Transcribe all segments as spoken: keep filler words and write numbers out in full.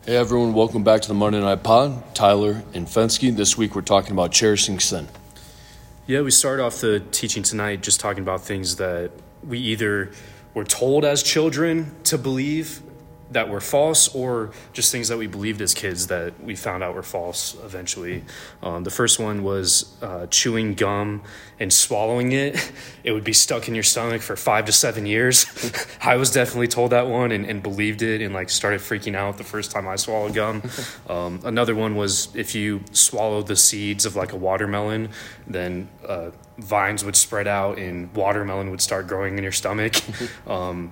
Hey everyone, welcome back to the Monday Night Pod. Tyler and Fensky. This week we're talking about cherishing sin. Yeah, we start off the teaching tonight just talking about things that we either were told as children to believe that were false, or just things that we believed as kids that we found out were false eventually. Um, the first one was uh, chewing gum and swallowing it. It would be stuck in your stomach for five to seven years. I was definitely told that one and, and believed it and like started freaking out the first time I swallowed gum. Um, another one was if you swallowed the seeds of like a watermelon, then uh, vines would spread out and watermelon would start growing in your stomach. Um,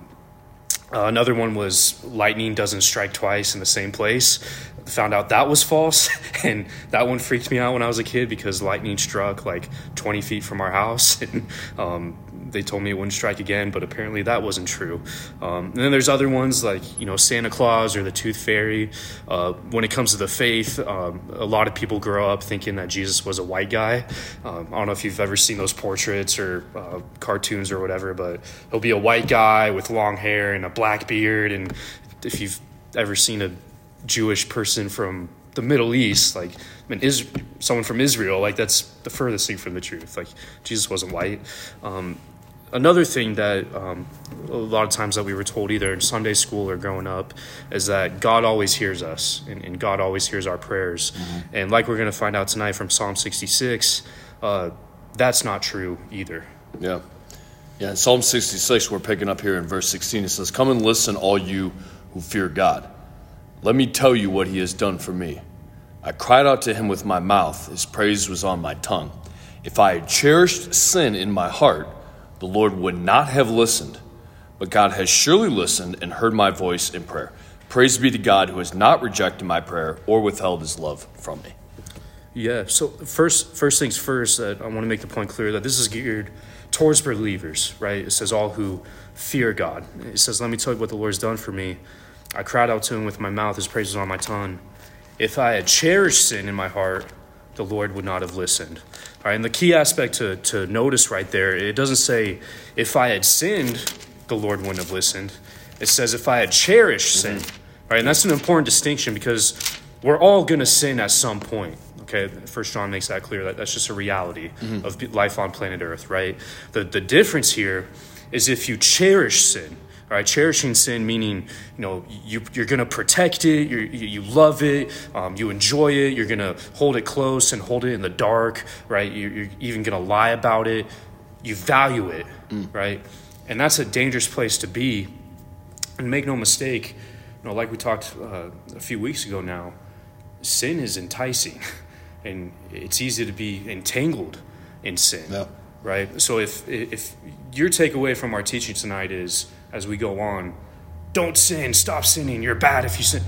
Uh, another one was lightning doesn't strike twice in the same place. Found out that was false, and that one freaked me out when I was a kid because lightning struck like twenty feet from our house, and um, they told me it wouldn't strike again, but apparently that wasn't true. Um, and then there's other ones like, you know, Santa Claus or the Tooth Fairy. Uh, when it comes to the faith, um, a lot of people grow up thinking that Jesus was a white guy. Um, I don't know if you've ever seen those portraits or uh, cartoons or whatever, but he'll be a white guy with long hair and a black beard. And if you've ever seen a Jewish person from the Middle East, like I mean, is someone from Israel, like that's the furthest thing from the truth. Like Jesus wasn't white. Um, another thing that um, a lot of times that we were told either in Sunday school or growing up is that God always hears us and, and God always hears our prayers. Mm-hmm. And like we're going to find out tonight from Psalm sixty-six, uh, that's not true either. Yeah. Yeah, in Psalm sixty-six, we're picking up here in verse sixteen. It says, "Come and listen, all you who fear God. Let me tell you what he has done for me. I cried out to him with my mouth. His praise was on my tongue. If I had cherished sin in my heart, the Lord would not have listened. But God has surely listened and heard my voice in prayer. Praise be to God who has not rejected my prayer or withheld his love from me." Yeah, so first first things first, uh, I want to make the point clear that this is geared towards believers, right? It says all who fear God. It says, let me tell you what the Lord's done for me. I cried out to him with my mouth, his praise was on my tongue. If I had cherished sin in my heart, the Lord would not have listened. All right, and the key aspect to, to notice right there, it doesn't say, if I had sinned, the Lord wouldn't have listened. It says, if I had cherished sin. Mm-hmm. All right, and that's an important distinction because we're all going to sin at some point. Okay, First John makes that clear. That that's just a reality mm-hmm. of life on planet Earth, right? The the difference here is if you cherish sin. All right, cherishing sin meaning, you know, you, you're going to protect it, you're, you you love it, um, you enjoy it, you're going to hold it close and hold it in the dark, right? You're, you're even going to lie about it. You value it, mm. right? And that's a dangerous place to be. And make no mistake, you know, like we talked uh, a few weeks ago now, sin is enticing. And it's easy to be entangled in sin, yeah. right? So if if your takeaway from our teaching tonight is, as we go on, don't sin, stop sinning, you're bad if you sin.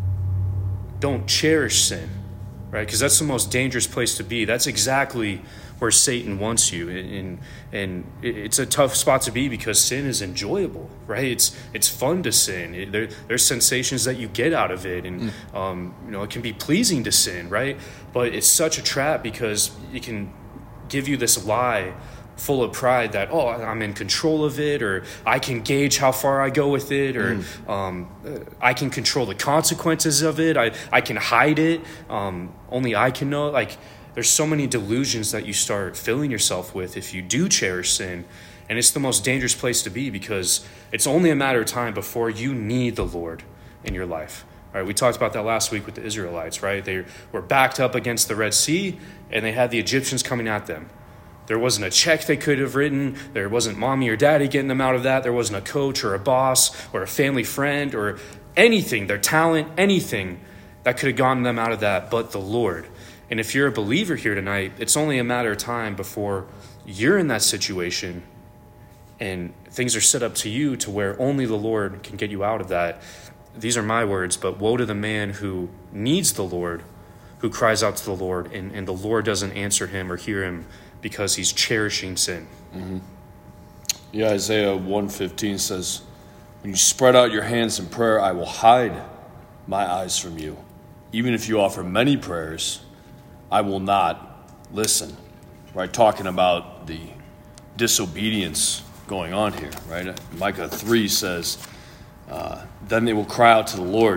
Don't cherish sin, right? Because that's the most dangerous place to be. That's exactly where Satan wants you. And, and it's a tough spot to be because sin is enjoyable, right? It's it's fun to sin. It, there, there's sensations that you get out of it. And, mm. um, you know, it can be pleasing to sin, right? But it's such a trap because it can give you this lie full of pride that, oh, I'm in control of it, or I can gauge how far I go with it, or mm. um, I can control the consequences of it. I, I can hide it. Um, only I can know. Like, there's so many delusions that you start filling yourself with if you do cherish sin. And it's the most dangerous place to be because it's only a matter of time before you need the Lord in your life. All right, we talked about that last week with the Israelites, right? They were backed up against the Red Sea, and they had the Egyptians coming at them. There wasn't a check they could have written. There wasn't mommy or daddy getting them out of that. There wasn't a coach or a boss or a family friend or anything, their talent, anything that could have gotten them out of that but the Lord. And if you're a believer here tonight, it's only a matter of time before you're in that situation and things are set up to you to where only the Lord can get you out of that. These are my words, but woe to the man who needs the Lord, who cries out to the Lord, and, and the Lord doesn't answer him or hear him because he's cherishing sin. Mm-hmm. Yeah, Isaiah one fifteen says, "When you spread out your hands in prayer, I will hide my eyes from you. Even if you offer many prayers, I will not listen." Right, talking about the disobedience going on here, right? Micah three says, uh, "Then they will cry out to the Lord.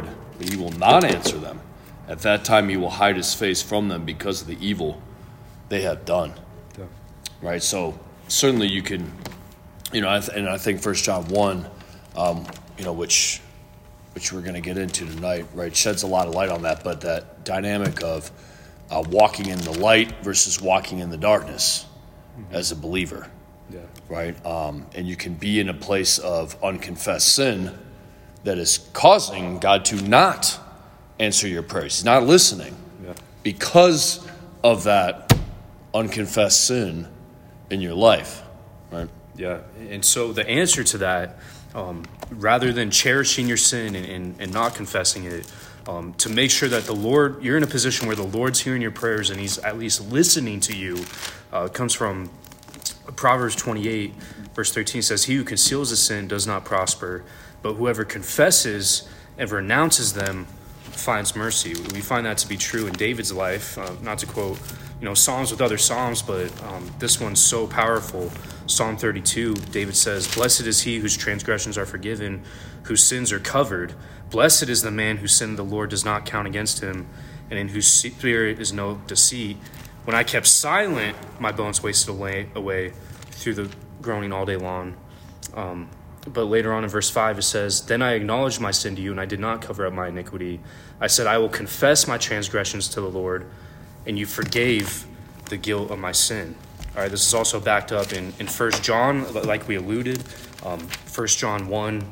but he will not answer them. At that time he will hide his face from them because of the evil they have done. Yeah. Right? So certainly you can, you know, and I think First John one, um, you know, which which we're going to get into tonight, right, sheds a lot of light on that, but that dynamic of uh, walking in the light versus walking in the darkness mm-hmm. as a believer. Yeah. Right? Um, and you can be in a place of unconfessed sin that is causing God to not answer your prayers. He's not listening yeah. because of that unconfessed sin in your life. Right? Yeah. And so the answer to that, um, rather than cherishing your sin and, and, and not confessing it, um, to make sure that the Lord, you're in a position where the Lord's hearing your prayers and he's at least listening to you, uh, comes from Proverbs twenty-eight, verse thirteen says, "He who conceals a sin does not prosper, but whoever confesses and renounces them finds mercy." We find that to be true in David's life. Uh, not to quote, you know, Psalms with other Psalms, but um, this one's so powerful. Psalm thirty-two, David says, "Blessed is he whose transgressions are forgiven, whose sins are covered. Blessed is the man whose sin the Lord does not count against him, and in whose spirit is no deceit. When I kept silent, my bones wasted away, away through the groaning all day long." Um, but later on in verse five, it says, "Then I acknowledged my sin to you, and I did not cover up my iniquity. I said, I will confess my transgressions to the Lord, and you forgave the guilt of my sin." All right, this is also backed up in, in First John, like we alluded. Um, First John one,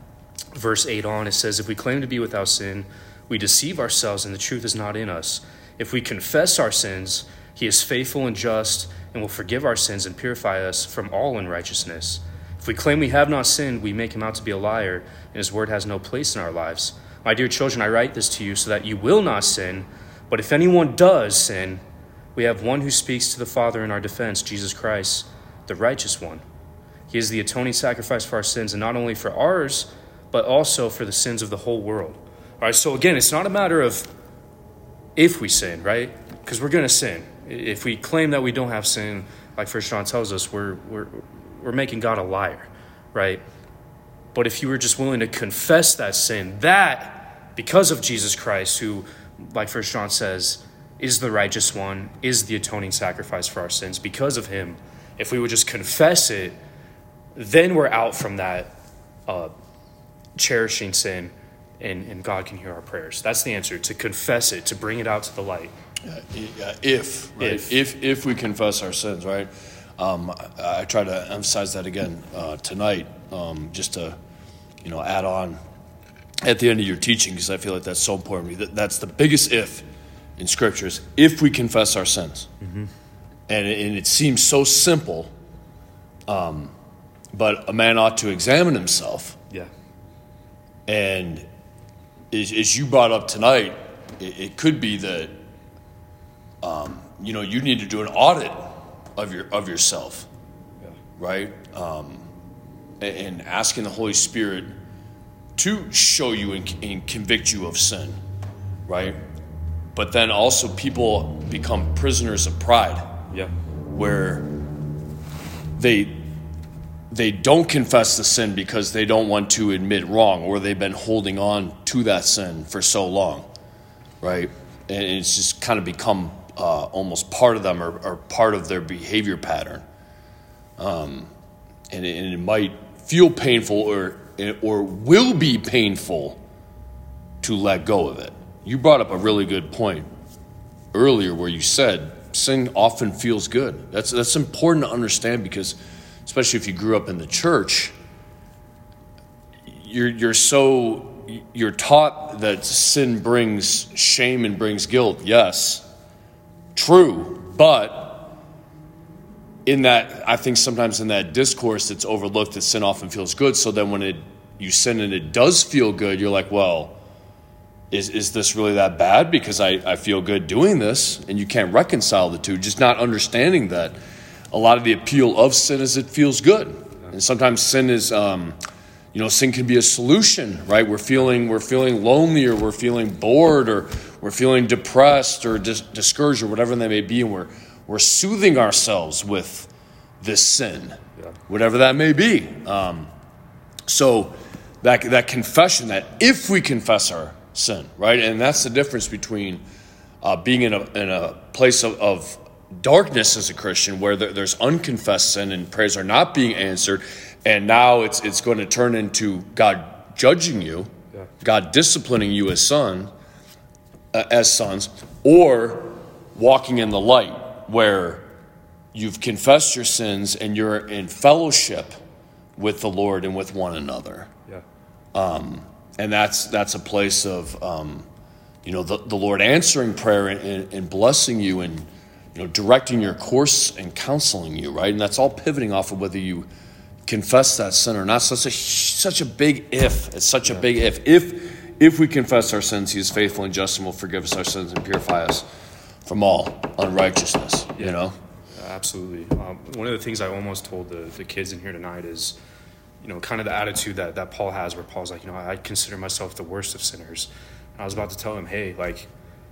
verse eight on, it says, "If we claim to be without sin, we deceive ourselves, and the truth is not in us. If we confess our sins, he is faithful and just and will forgive our sins and purify us from all unrighteousness. If we claim we have not sinned, we make him out to be a liar, and his word has no place in our lives. My dear children, I write this to you so that you will not sin. But if anyone does sin, we have one who speaks to the Father in our defense, Jesus Christ, the righteous one. He is the atoning sacrifice for our sins, and not only for ours, but also for the sins of the whole world." All right, so again, it's not a matter of if we sin, right? Because we're going to sin. If we claim that we don't have sin, like First John tells us, we're we're we're making God a liar, right? But if you were just willing to confess that sin, that because of Jesus Christ, who, like First John says, is the righteous one, is the atoning sacrifice for our sins, because of him, if we would just confess it, then we're out from that uh, cherishing sin, and, and God can hear our prayers. That's the answer, to confess it, to bring it out to the light. Yeah, if, right? If. if if we confess our sins, right? Um, I, I try to emphasize that again uh, tonight, um, just to, you know, add on at the end of your teaching, because I feel like that's so important. That, that's the biggest if in Scripture, is if we confess our sins. Mm-hmm. And, it, and it seems so simple, um, but a man ought to examine himself. Yeah. And as, as you brought up tonight, it, it could be that, um, you know, you need to do an audit of your of yourself, yeah. right? Um, and, and asking the Holy Spirit to show you and, and convict you of sin, right? But then also people become prisoners of pride, yeah, where they they don't confess the sin because they don't want to admit wrong, or they've been holding on to that sin for so long, right? And it's just kind of become uh, almost part of them, or, or part of their behavior pattern. Um, and, it, and it might feel painful, or or will be painful to let go of it. You brought up a really good point earlier where you said sin often feels good. That's that's important to understand, because especially if you grew up in the church, you're you're so you're taught that sin brings shame and brings guilt. Yes, true, but in that, I think sometimes in that discourse, it's overlooked that sin often feels good. So then when it you sin and it does feel good, you're like, well, is is this really that bad? Because I, I feel good doing this, and you can't reconcile the two. Just not understanding that a lot of the appeal of sin is it feels good. And sometimes sin is, um, you know, sin can be a solution, right? We're feeling we're feeling lonely, or we're feeling bored, or we're feeling depressed or dis- discouraged, or whatever that may be, and we're we're soothing ourselves with this sin, yeah. whatever that may be. Um, so that that confession, that if we confess our sin, right? And that's the difference between uh, being in a in a place of, of darkness as a Christian, where there, there's unconfessed sin and prayers are not being answered, and now it's it's going to turn into God judging you, yeah. God disciplining you as son, uh, as sons, or walking in the light, where you've confessed your sins and you're in fellowship with the Lord and with one another. Yeah. Um, and that's that's a place of, um, you know, the, the Lord answering prayer and, and, and blessing you and, you know, directing your course and counseling you, right? And that's all pivoting off of whether you confess that sin or not. So it's a, such a big if. It's such a big if. If if we confess our sins, he is faithful and just and will forgive us our sins and purify us from all unrighteousness, yeah. you know? Absolutely. Um, one of the things I almost told the, the kids in here tonight is, you know, kind of the attitude that, that Paul has, where Paul's like, you know, I consider myself the worst of sinners. And I was about to tell him, hey, like,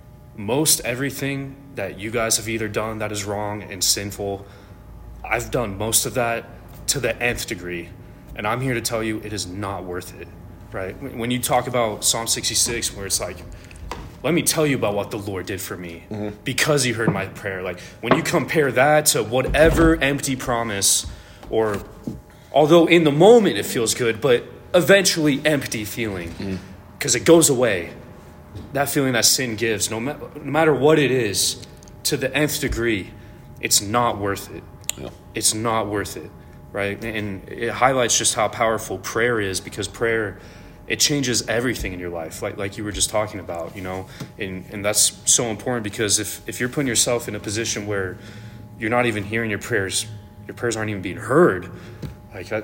most everything that you guys have either done that is wrong and sinful, I've done most of that to the nth degree. And I'm here to tell you it is not worth it, right? When you talk about Psalm sixty-six, where it's like, let me tell you about what the Lord did for me mm-hmm. because he heard my prayer. Like, when you compare that to whatever empty promise, or although in the moment it feels good, but eventually empty feeling, because mm-hmm. it goes away. That feeling that sin gives, no, ma- no matter what it is, to the nth degree, it's not worth it. Yeah. It's not worth it, right? And it highlights just how powerful prayer is, because prayer, it changes everything in your life, like like you were just talking about, you know, and and that's so important, because if, if you're putting yourself in a position where you're not even hearing your prayers, your prayers aren't even being heard, like that,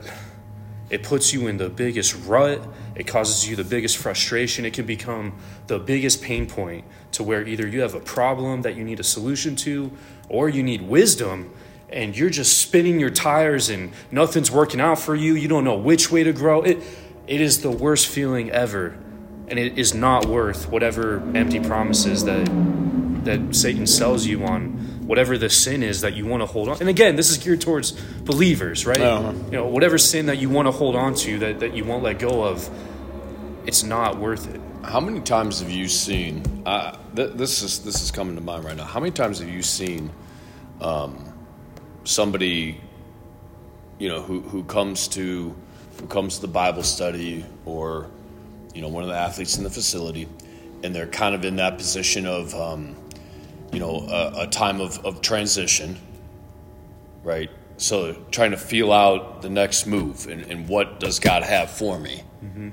it puts you in the biggest rut. It causes you the biggest frustration. It can become the biggest pain point, to where either you have a problem that you need a solution to, or you need wisdom, and you're just spinning your tires and nothing's working out for you. You don't know which way to grow. It It is the worst feeling ever, and it is not worth whatever empty promises that that Satan sells you on, whatever the sin is that you want to hold on. And again, this is geared towards believers, right? Uh-huh. You know, whatever sin that you want to hold on to, that, that you won't let go of, it's not worth it. How many times have you seen, uh, th- this is this is coming to mind right now, how many times have you seen um, somebody, you know, who, who comes to who comes to the Bible study, or, you know, one of the athletes in the facility, and they're kind of in that position of, um, you know, a, a time of, of transition, right? So trying to feel out the next move, and, and what does God have for me? Mm-hmm.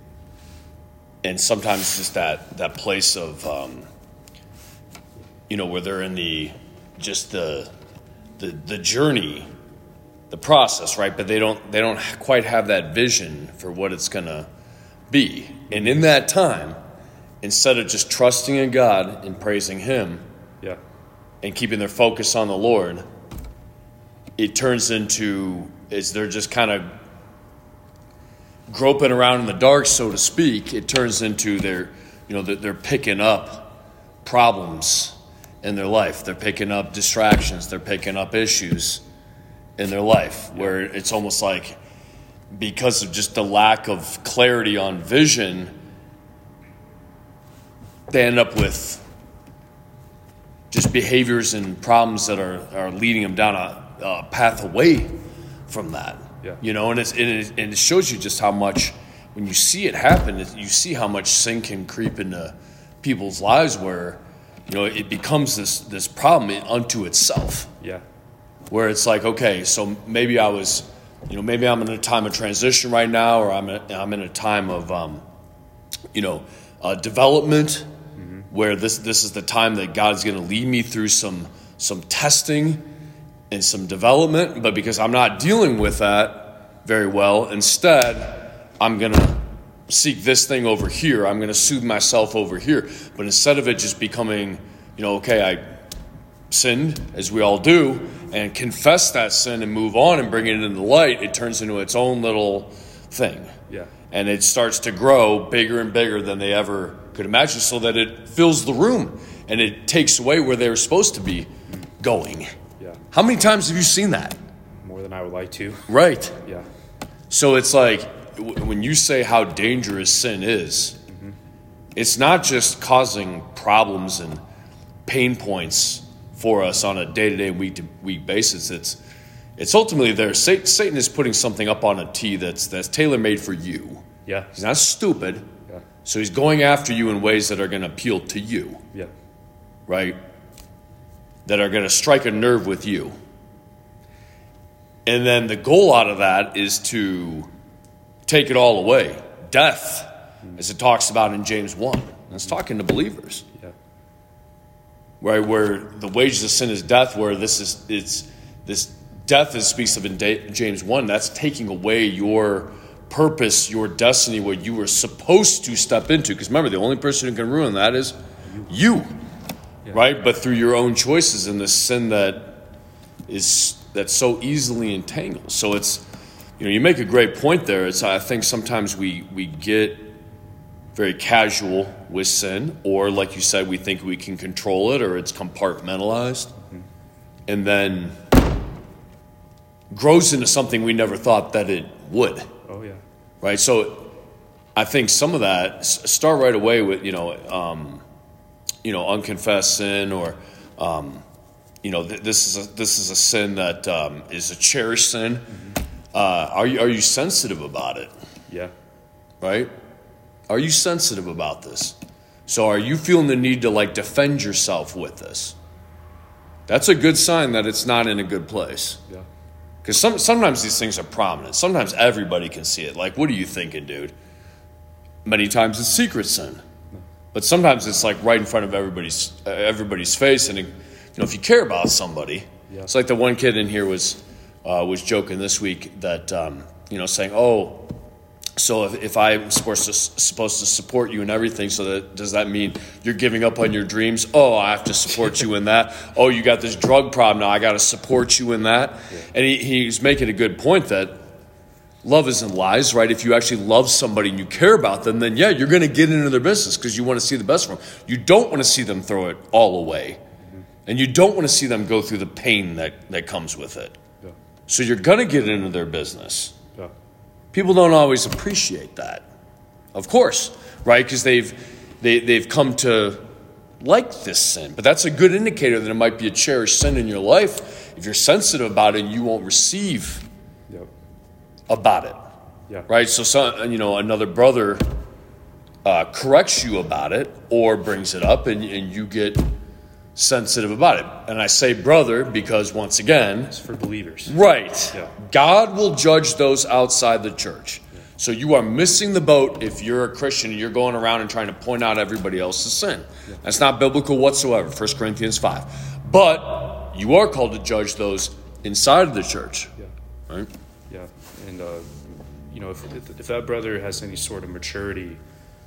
And sometimes just that, that place of, um, you know, where they're in the, just the, the, the journey, the process, right? But they don't they don't quite have that vision for what it's going to be. And in that time, instead of just trusting in God and praising him, yeah, and keeping their focus on the Lord, it turns into, is they're just kind of groping around in the dark, so to speak. It turns into they're, you know, they're picking up problems in their life. They're picking up distractions. They're picking up issues in their life, where it's almost like, because of just the lack of clarity on vision, they end up with just behaviors and problems that are, are leading them down a, a path away from that. Yeah. You know, and, it's, and, it, and it shows you just how much, when you see it happen, you see how much sin can creep into people's lives, where, you know, it becomes this this problem unto itself. Yeah. Where it's like, okay, so maybe I was, you know, maybe I'm in a time of transition right now, or I'm in, I'm in a time of, um, you know, uh, development, mm-hmm. where this this is the time that God's going to lead me through some some testing and some development. But because I'm not dealing with that very well, instead, I'm going to seek this thing over here. I'm going to soothe myself over here. But instead of it just becoming, you know, okay, I sinned, as we all do, and confess that sin and move on and bring it into the light, it turns into its own little thing. Yeah. And it starts to grow bigger and bigger than they ever could imagine, so that it fills the room and it takes away where they were supposed to be going. Yeah. How many times have you seen that? More than I would like to. Right. Yeah. So it's like, when you say how dangerous sin is, mm-hmm. it's not just causing problems and pain points for us on a day-to-day, week-to-week basis. It's it's ultimately there. Satan is putting something up on a tee that's that's tailor-made for you. Yeah. He's not stupid. Yeah. So he's going after you in ways that are going to appeal to you. Yeah. Right? That are going to strike a nerve with you. And then the goal out of that is to take it all away. Death, mm-hmm. as it talks about in James one. That's talking to believers. Yeah. Right, where the wages of sin is death, where this is it's this death is speaks of in James one, that's taking away your purpose, your destiny, what you were supposed to step into. Because remember, the only person who can ruin that is you. Yeah. Right? But through your own choices in this sin that is that's so easily entangled. So it's, you know, you make a great point there. It's I think sometimes we we get very casual with sin, or like you said, we think we can control it, or it's compartmentalized, mm-hmm. and then grows into something we never thought that it would. Oh yeah. Right. So I think some of that start right away with you know, um, you know, unconfessed sin, or um, you know, th- this is a, this is a sin that um, is a cherished sin. Mm-hmm. Uh, are you are you sensitive about it? Yeah. Right. Are you sensitive about this? So are you feeling the need to like defend yourself with this? That's a good sign that it's not in a good place. Yeah. Because some, sometimes these things are prominent. Sometimes everybody can see it. Like, what are you thinking, dude? Many times it's secret sin. But sometimes it's like right in front of everybody's uh, everybody's face. And, it, you know, if you care about somebody, yeah. It's like the one kid in here was uh, was joking this week that, um, you know, saying, oh, so if, if I'm supposed to supposed to support you in everything, so that does that mean you're giving up on your dreams? Oh, I have to support you in that. Oh, you got this drug problem now. I got to support you in that. Yeah. And he, he's making a good point that love isn't lies, right? If you actually love somebody and you care about them, then yeah, you're going to get into their business because you want to see the best for them. You don't want to see them throw it all away, mm-hmm. and you don't want to see them go through the pain that, that comes with it. Yeah. So you're going to get into their business. Yeah. People don't always appreciate that, of course, right? Because they've they, they've come to like this sin. But that's a good indicator that it might be a cherished sin in your life. If you're sensitive about it, you won't receive yep. about it, yeah. right? So, some, you know, another brother uh, corrects you about it or brings it up, and, and you get sensitive about it. And I say brother because, once again, it's for believers. Right. Yeah. God will judge those outside the church. Yeah. So you are missing the boat if you're a Christian and you're going around and trying to point out everybody else's sin. Yeah. That's not biblical whatsoever, First Corinthians five. But you are called to judge those inside of the church. Yeah. Right? Yeah. And, uh, you know, if, if that brother has any sort of maturity,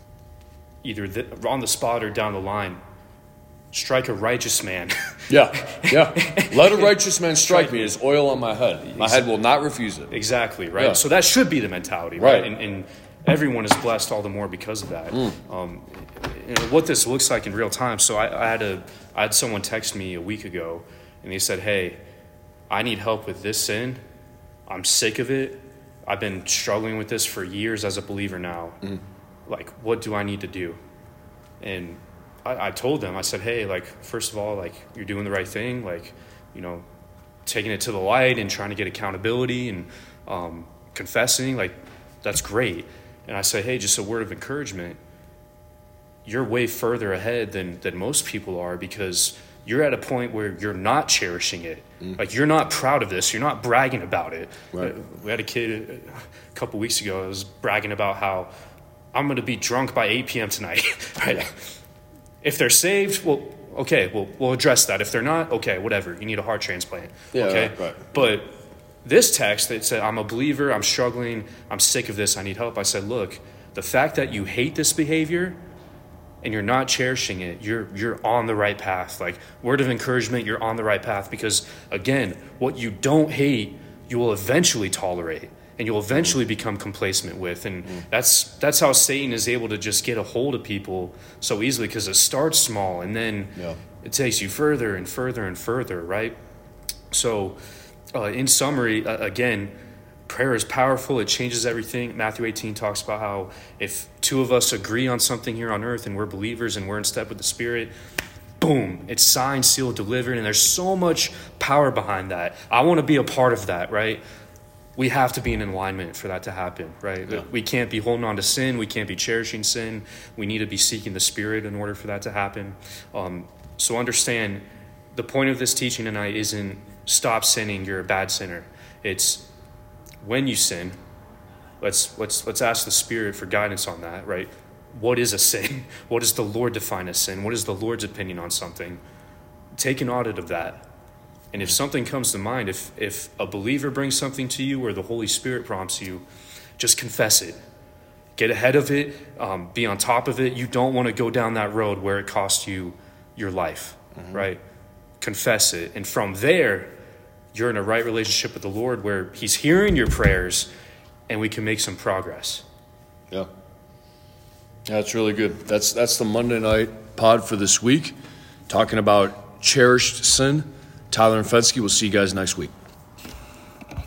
either the, on the spot or down the line, strike a righteous man. yeah, yeah. Let a righteous man strike me as oil on my head. My head will not refuse it. Exactly, right? Yeah. So that should be the mentality, right? Right. And, and everyone is blessed all the more because of that. Mm. Um, you know, what this looks like in real time. So I, I had a, I had someone text me a week ago, and they said, hey, I need help with this sin. I'm sick of it. I've been struggling with this for years as a believer now. Mm. Like, what do I need to do? And I, I told them, I said, hey, like, first of all, like, you're doing the right thing. Like, you know, taking it to the light and trying to get accountability and um, confessing, like, that's great. And I said, hey, just a word of encouragement. You're way further ahead than, than most people are because you're at a point where you're not cherishing it. Mm. Like, you're not proud of this. You're not bragging about it. Right. We had a kid a couple weeks ago that was bragging about how I'm going to be drunk by eight p.m. tonight. Right? Yeah. If they're saved, well, okay, well, we'll address that. If they're not, okay, whatever. You need a heart transplant. Yeah, okay? Right, right. But this text that said, I'm a believer, I'm struggling, I'm sick of this, I need help. I said, look, the fact that you hate this behavior and you're not cherishing it, you're you're on the right path. Like, word of encouragement, you're on the right path because, again, what you don't hate, you will eventually tolerate. And you'll eventually become complacent with. And mm. that's that's how Satan is able to just get a hold of people so easily because it starts small and then yeah. it takes you further and further and further, right? So uh, in summary, uh, again, prayer is powerful. It changes everything. Matthew eighteen talks about how if two of us agree on something here on earth and we're believers and we're in step with the Spirit, boom, it's signed, sealed, delivered. And there's so much power behind that. I want to be a part of that, right? We have to be in alignment for that to happen, right? Yeah. We can't be holding on to sin. We can't be cherishing sin. We need to be seeking the Spirit in order for that to happen. Um, so understand, the point of this teaching tonight isn't stop sinning, you're a bad sinner. It's when you sin, let's let's let's ask the Spirit for guidance on that, right? What is a sin? What does the Lord define as sin? What is the Lord's opinion on something? Take an audit of that. And if something comes to mind, if if a believer brings something to you or the Holy Spirit prompts you, just confess it. Get ahead of it. Um, be on top of it. You don't want to go down that road where it costs you your life, mm-hmm. right? Confess it. And from there, you're in a right relationship with the Lord where he's hearing your prayers and we can make some progress. Yeah. That's really good. That's that's the Monday night pod for this week, talking about cherished sin. Tyler and Fensky, we'll see you guys next week.